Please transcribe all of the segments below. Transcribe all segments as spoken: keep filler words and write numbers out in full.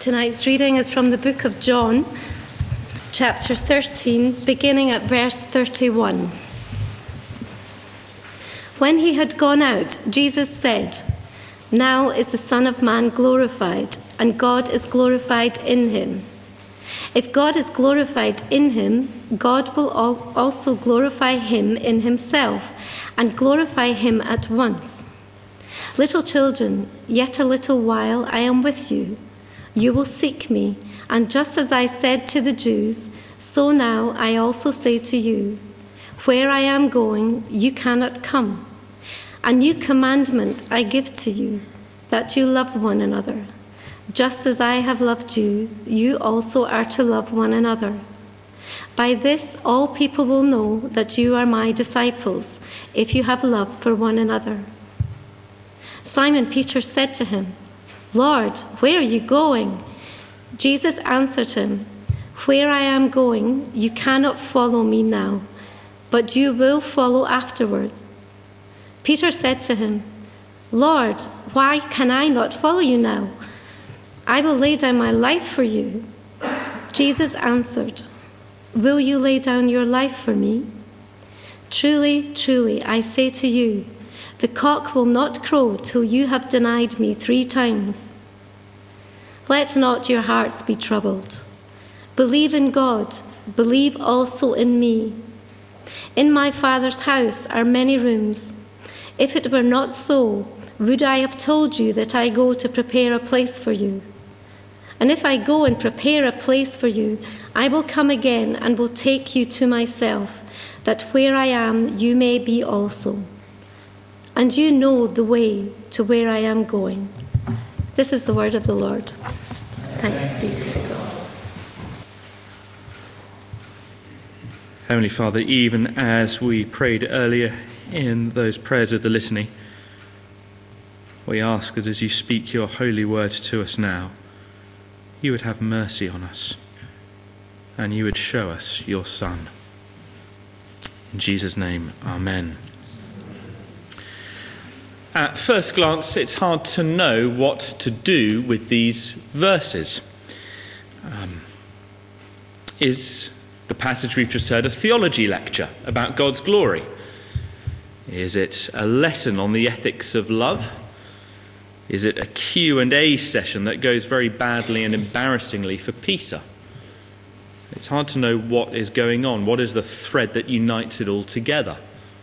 Tonight's reading is from the book of John, chapter thirteen, beginning at verse thirty-one. When he had gone out, Jesus said, "Now is the Son of Man glorified, and God is glorified in him. If God is glorified in him, God will also glorify him in himself, and glorify him at once. Little children, yet a little while I am with you. You will seek me, and just as I said to the Jews, so now I also say to you, where I am going, you cannot come. A new commandment I give to you, that you love one another. Just as I have loved you, you also are to love one another. By this all people will know that you are my disciples, if you have love for one another." Simon Peter said to him, "Lord, where are you going?" Jesus answered him, "Where I am going, you cannot follow me now, but you will follow afterwards." Peter said to him, "Lord, why can I not follow you now? I will lay down my life for you." Jesus answered, "Will you lay down your life for me? Truly, truly, I say to you, the cock will not crow till you have denied me three times. Let not your hearts be troubled. Believe in God, believe also in me. In my Father's house are many rooms. If it were not so, would I have told you that I go to prepare a place for you? And if I go and prepare a place for you, I will come again and will take you to myself, that where I am, you may be also. And you know the way to where I am going." This is the word of the Lord. Thanks be to God. Heavenly Father, even as we prayed earlier in those prayers of the litany, we ask that as you speak your holy word to us now, you would have mercy on us and you would show us your Son. In Jesus' name, amen. At first glance, it's hard to know what to do with these verses. Um, is the passage we've just heard a theology lecture about God's glory? Is it a lesson on the ethics of love? Is it a Q and A session that goes very badly and embarrassingly for Peter? It's hard to know what is going on. What is the thread that unites it all together?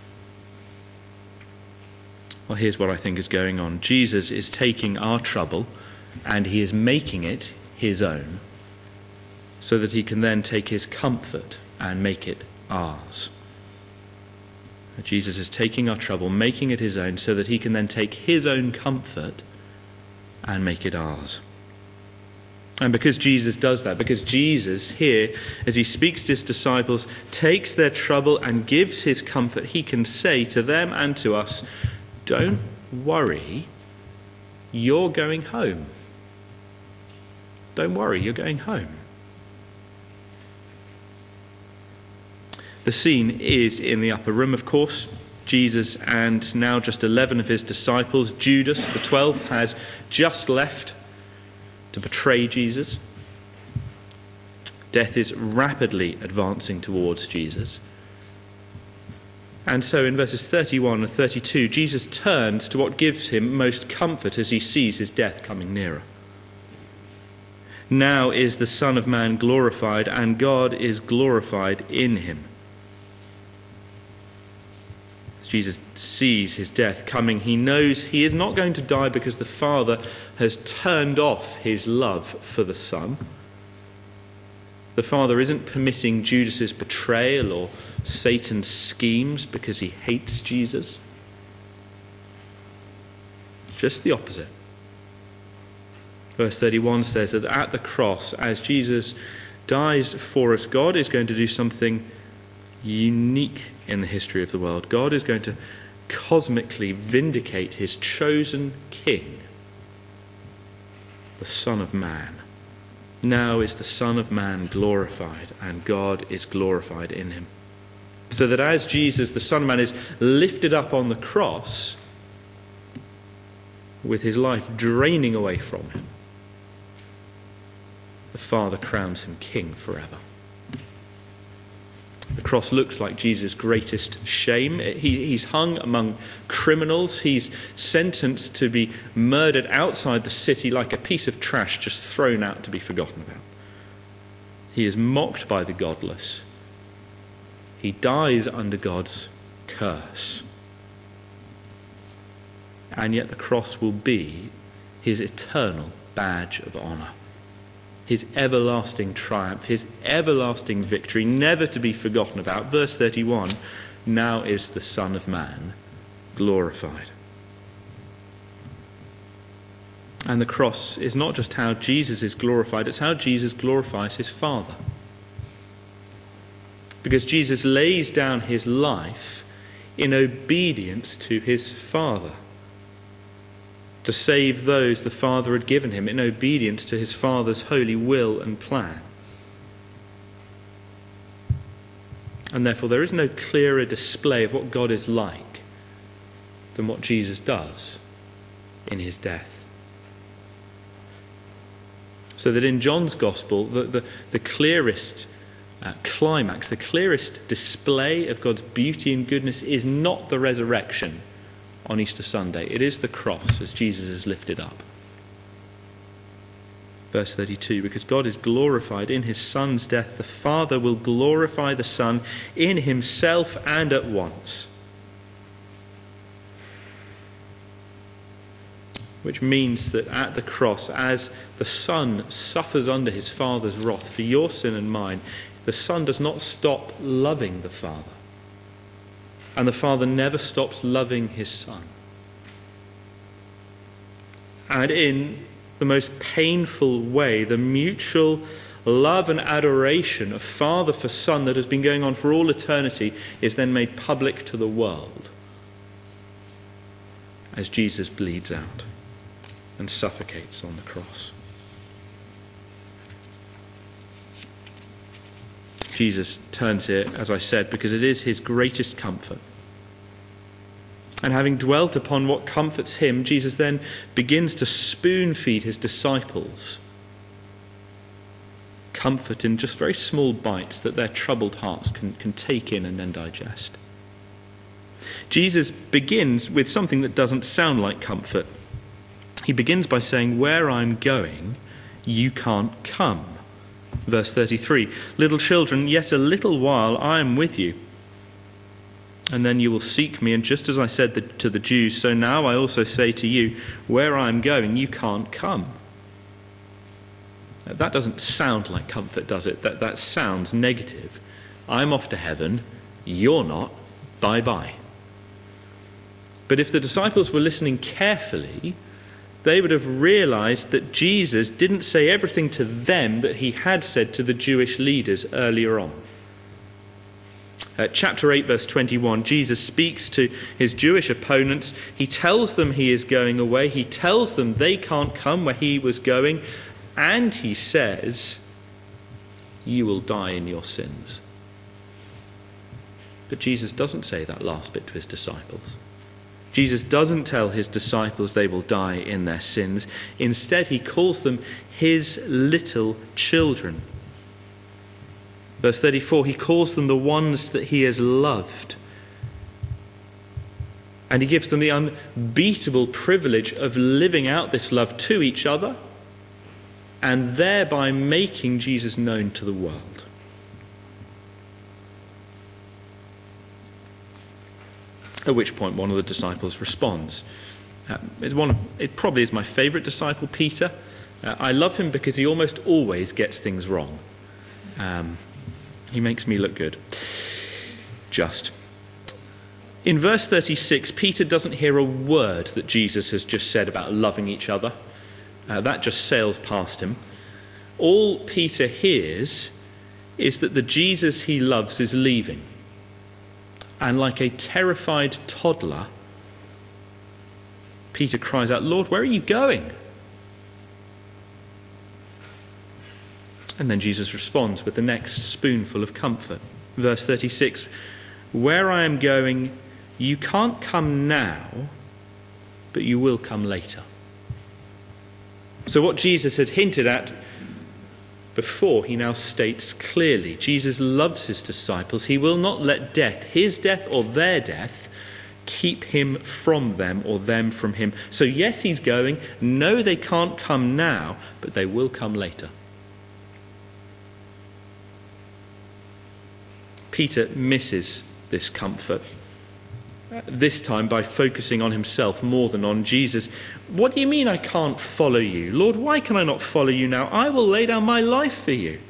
Well, here's what I think is going on. Jesus is taking our trouble and he is making it his own so that he can then take his comfort and make it ours. Jesus is taking our trouble, making it his own so that he can then take his own comfort and make it ours. And because Jesus does that, because Jesus here, as he speaks to his disciples, takes their trouble and gives his comfort, he can say to them and to us, "Don't worry, you're going home. Don't worry, you're going home." The scene is in the upper room, of course. Jesus and now just eleven of his disciples. Judas, the twelfth, has just left to betray Jesus. Death is rapidly advancing towards Jesus. And so in verses thirty-one and thirty-two, Jesus turns to what gives him most comfort as he sees his death coming nearer. Now is the Son of Man glorified, and God is glorified in him. As Jesus sees his death coming, he knows he is not going to die because the Father has turned off his love for the Son. The Father isn't permitting Judas's betrayal or Satan's schemes because he hates Jesus. Just the opposite. Verse thirty-one says that at the cross, as Jesus dies for us, God is going to do something unique in the history of the world. God is going to cosmically vindicate his chosen king, the Son of Man. Now is the Son of Man glorified, and God is glorified in him. So that as Jesus, the Son of Man, is lifted up on the cross, with his life draining away from him, the Father crowns him king forever. The cross looks like Jesus' greatest shame. He, he's hung among criminals. He's sentenced to be murdered outside the city like a piece of trash just thrown out to be forgotten about. He is mocked by the godless. He dies under God's curse. And yet the cross will be his eternal badge of honour, his everlasting triumph, his everlasting victory, never to be forgotten about. Verse thirty-one, now is the Son of Man glorified. And the cross is not just how Jesus is glorified, it's how Jesus glorifies his Father. Because Jesus lays down his life in obedience to his Father, to save those the Father had given him, in obedience to his Father's holy will and plan. And therefore there is no clearer display of what God is like than what Jesus does in his death. So that in John's Gospel, the, the, the clearest uh, climax, the clearest display of God's beauty and goodness is not the resurrection on Easter Sunday. It is the cross as Jesus is lifted up. Verse thirty-two, because God is glorified in his Son's death, the Father will glorify the Son in himself and at once. Which means that at the cross, as the Son suffers under his Father's wrath for your sin and mine, the Son does not stop loving the Father. And the Father never stops loving his Son. And in the most painful way, the mutual love and adoration of Father for Son that has been going on for all eternity is then made public to the world as Jesus bleeds out and suffocates on the cross. Jesus turns here, as I said, because it is his greatest comfort. And having dwelt upon what comforts him, Jesus then begins to spoon feed his disciples comfort in just very small bites that their troubled hearts can, can take in and then digest. Jesus begins with something that doesn't sound like comfort. He begins by saying, where I'm going, you can't come. Verse thirty-three, little children, yet a little while I am with you. And then you will seek me, and just as I said the, to the Jews, so now I also say to you, where I am going, you can't come. Now, that doesn't sound like comfort, does it? That, that sounds negative. I'm off to heaven, you're not, bye-bye. But if the disciples were listening carefully, they would have realized that Jesus didn't say everything to them that he had said to the Jewish leaders earlier on. Uh, chapter eight, verse twenty-one, Jesus speaks to his Jewish opponents. He tells them he is going away. He tells them they can't come where he was going. And he says, you will die in your sins. But Jesus doesn't say that last bit to his disciples. Jesus doesn't tell his disciples they will die in their sins. Instead, he calls them his little children. Verse thirty-four, he calls them the ones that he has loved. And he gives them the unbeatable privilege of living out this love to each other and thereby making Jesus known to the world. At which point one of the disciples responds. Uh, it's one of, it probably is my favourite disciple, Peter. Uh, I love him because he almost always gets things wrong. Um, he makes me look good. Just. In verse thirty-six, Peter doesn't hear a word that Jesus has just said about loving each other. Uh, that just sails past him. All Peter hears is that the Jesus he loves is leaving. And like a terrified toddler, Peter cries out, Lord, where are you going? And then Jesus responds with the next spoonful of comfort. Verse thirty-six, where I am going, you can't come now, but you will come later. So what Jesus had hinted at before, he now states clearly, Jesus loves his disciples. He will not let death, his death or their death, keep him from them or them from him. So yes, he's going. No, they can't come now, but they will come later. Peter misses this comfort, this time by focusing on himself more than on Jesus. What do you mean I can't follow you? Lord, why can I not follow you now? I will lay down my life for you.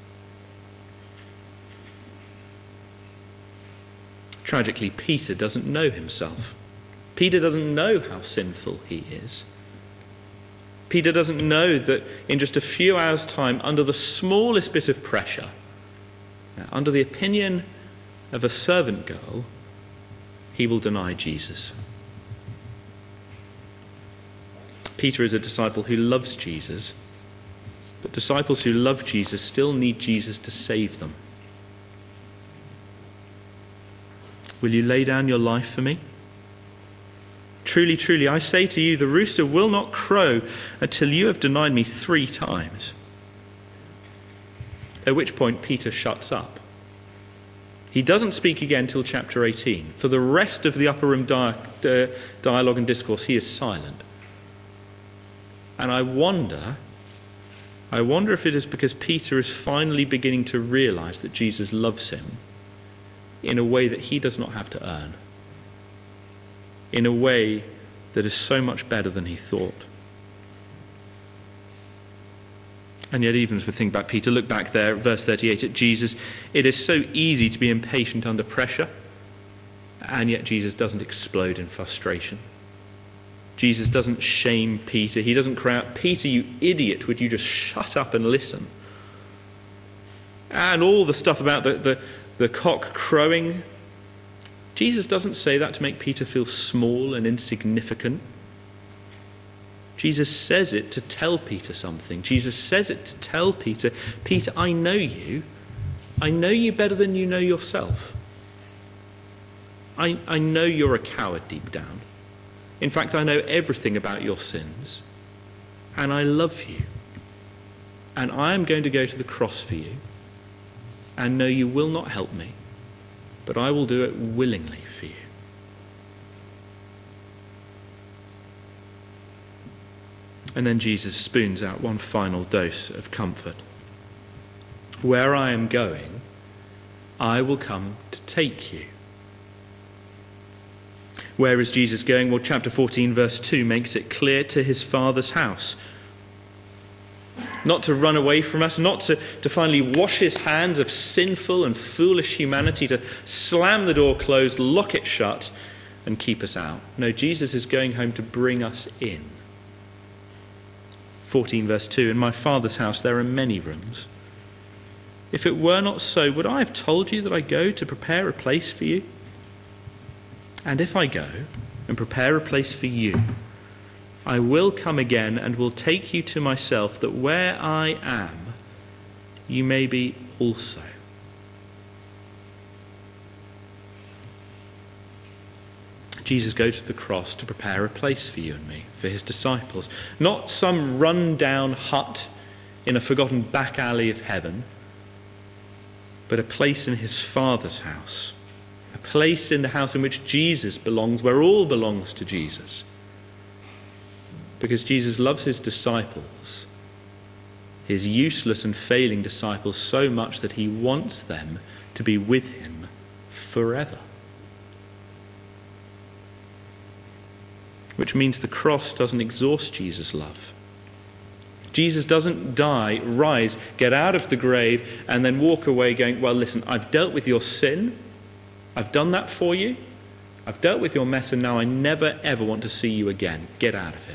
Tragically, Peter doesn't know himself. Peter doesn't know how sinful he is. Peter doesn't know that in just a few hours' time, under the smallest bit of pressure, under the opinion of a servant girl, he will deny Jesus. Peter is a disciple who loves Jesus, but disciples who love Jesus still need Jesus to save them. Will you lay down your life for me? Truly, truly, I say to you, the rooster will not crow until you have denied me three times. At which point Peter shuts up. He doesn't speak again till chapter eighteen. For the rest of the upper room di- uh, dialogue and discourse, he is silent. And I wonder, I wonder if it is because Peter is finally beginning to realize that Jesus loves him in a way that he does not have to earn, in a way that is so much better than he thought. And yet, even as we think about Peter, look back there at verse thirty-eight at Jesus. It is so easy to be impatient under pressure, and yet Jesus doesn't explode in frustration. Jesus doesn't shame Peter. He doesn't cry out, "Peter, you idiot, would you just shut up and listen?" And all the stuff about the, the, the cock crowing, Jesus doesn't say that to make Peter feel small and insignificant. Jesus says it to tell Peter something. Jesus says it to tell Peter, Peter, I know you. I know you better than you know yourself. I, I know you're a coward deep down. In fact, I know everything about your sins. And I love you. And I am going to go to the cross for you. And no, you will not help me. But I will do it willingly for you. And then Jesus spoons out one final dose of comfort. Where I am going, I will come to take you. Where is Jesus going? Well, chapter fourteen, verse two makes it clear: to his Father's house. Not to run away from us, not to, to finally wash his hands of sinful and foolish humanity, to slam the door closed, lock it shut, and keep us out. No, Jesus is going home to bring us in. fourteen verse two, in my Father's house there are many rooms. If it were not so, would I have told you that I go to prepare a place for you? And if I go and prepare a place for you, I will come again and will take you to myself, that where I am, you may be also. Jesus goes to the cross to prepare a place for you and me, for his disciples. Not some run-down hut in a forgotten back alley of heaven, but a place in his Father's house. A place in the house in which Jesus belongs, where all belongs to Jesus. Because Jesus loves his disciples, his useless and failing disciples, so much that he wants them to be with him forever. Which means the cross doesn't exhaust Jesus' love. Jesus doesn't die, rise, get out of the grave, and then walk away going, well, listen, I've dealt with your sin. I've done that for you. I've dealt with your mess, and now I never, ever want to see you again. Get out of here.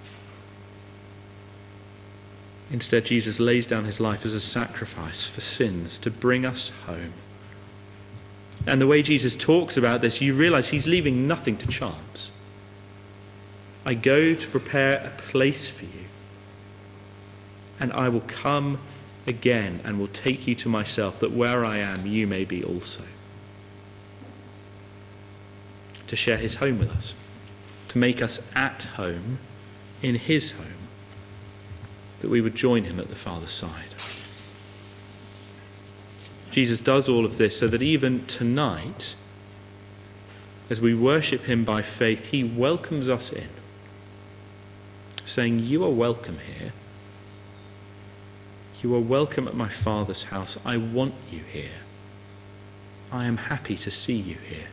Instead, Jesus lays down his life as a sacrifice for sins to bring us home. And the way Jesus talks about this, you realize he's leaving nothing to chance. I go to prepare a place for you, and I will come again and will take you to myself, that where I am, you may be also. To share his home with us, to make us at home in his home, that we would join him at the Father's side. Jesus does all of this so that even tonight, as we worship him by faith, he welcomes us in, saying, you are welcome here. You are welcome at my Father's house. I want you here. I am happy to see you here.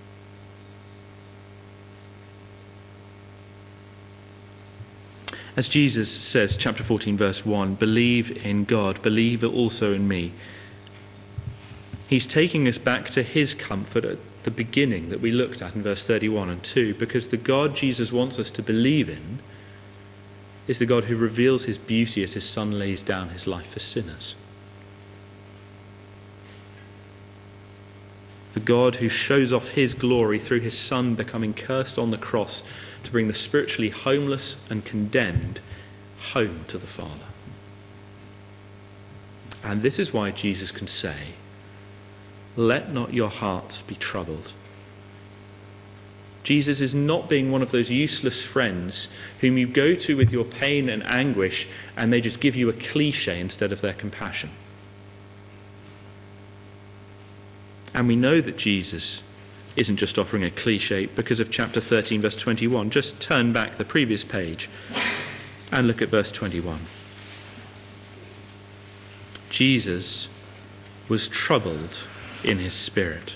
As Jesus says, chapter fourteen, verse one, believe in God, believe also in me. He's taking us back to his comfort at the beginning that we looked at in verse thirty-one and two, because the God Jesus wants us to believe in is the God who reveals his beauty as his Son lays down his life for sinners. The God who shows off his glory through his Son becoming cursed on the cross to bring the spiritually homeless and condemned home to the Father. And this is why Jesus can say, let not your hearts be troubled. Jesus is not being one of those useless friends whom you go to with your pain and anguish and they just give you a cliche instead of their compassion. And we know that Jesus isn't just offering a cliche because of chapter thirteen, verse twenty-one. Just turn back the previous page and look at verse twenty-one. Jesus was troubled in his spirit.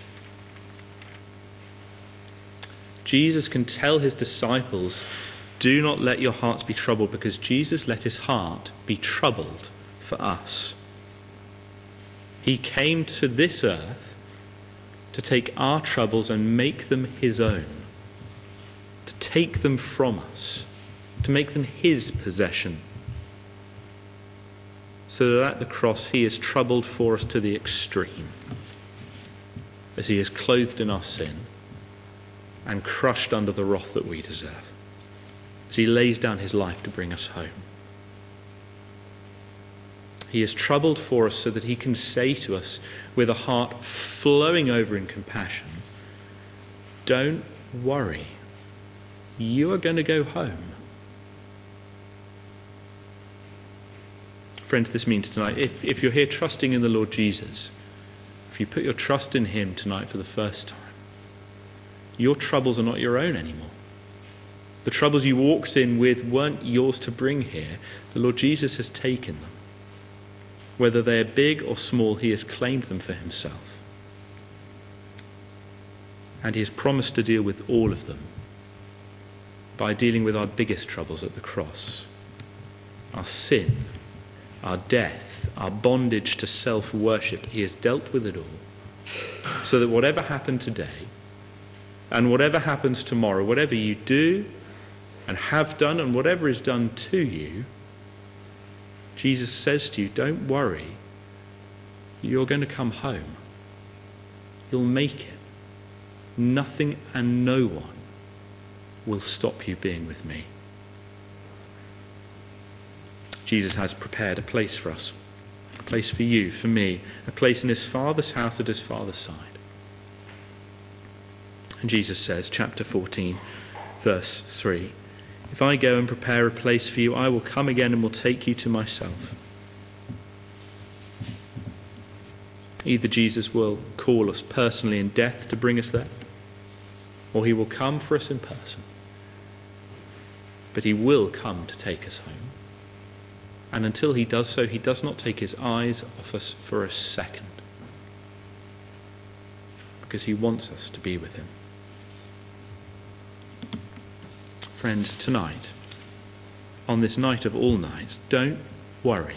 Jesus can tell his disciples, do not let your hearts be troubled, because Jesus let his heart be troubled for us. He came to this earth to take our troubles and make them his own, to take them from us, to make them his possession, so that at the cross he is troubled for us to the extreme, as he is clothed in our sin and crushed under the wrath that we deserve, as he lays down his life to bring us home. He is troubled for us so that he can say to us with a heart flowing over in compassion, don't worry, you are going to go home. Friends, this means tonight, if, if you're here trusting in the Lord Jesus, if you put your trust in him tonight for the first time, your troubles are not your own anymore. The troubles you walked in with weren't yours to bring here. The Lord Jesus has taken them. Whether they are big or small, he has claimed them for himself. And he has promised to deal with all of them by dealing with our biggest troubles at the cross. Our sin, our death, our bondage to self-worship. He has dealt with it all. So that whatever happened today, and whatever happens tomorrow, whatever you do and have done and whatever is done to you, Jesus says to you, don't worry, you're going to come home. You'll make it. Nothing and no one will stop you being with me. Jesus has prepared a place for us, a place for you, for me, a place in his Father's house at his Father's side. And Jesus says, chapter fourteen, verse three, if I go and prepare a place for you, I will come again and will take you to myself. Either Jesus will call us personally in death to bring us there, or he will come for us in person. But he will come to take us home. And until he does so, he does not take his eyes off us for a second, because he wants us to be with him. Friends, tonight, on this night of all nights, don't worry.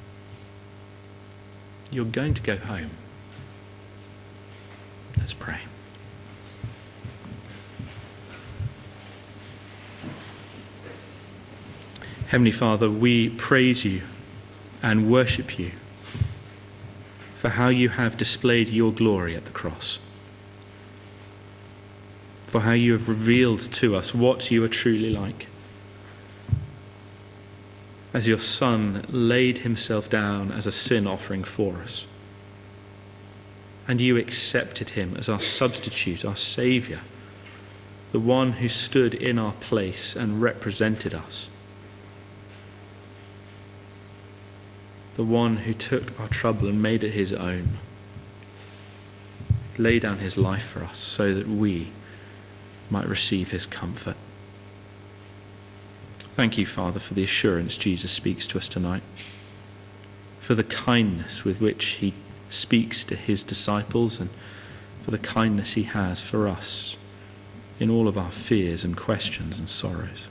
You're going to go home. Let's pray. Heavenly Father, we praise you and worship you for how you have displayed your glory at the cross, for how you have revealed to us what you are truly like. As your Son laid himself down as a sin offering for us, and you accepted him as our substitute, our Saviour, the one who stood in our place and represented us, the one who took our trouble and made it his own. lay down his life for us so that we might receive his comfort. Thank you, Father, for the assurance Jesus speaks to us tonight, for the kindness with which he speaks to his disciples, and for the kindness he has for us in all of our fears and questions and sorrows.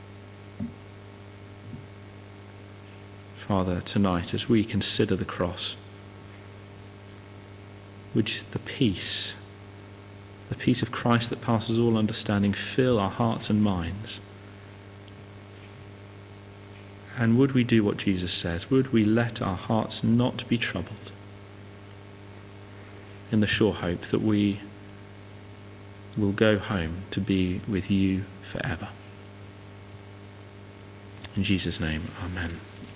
Father, tonight as we consider the cross, would the peace, the peace of Christ that passes all understanding, fill our hearts and minds. And would we do what Jesus says? Would we let our hearts not be troubled, in the sure hope that we will go home to be with you forever? In Jesus' name, amen.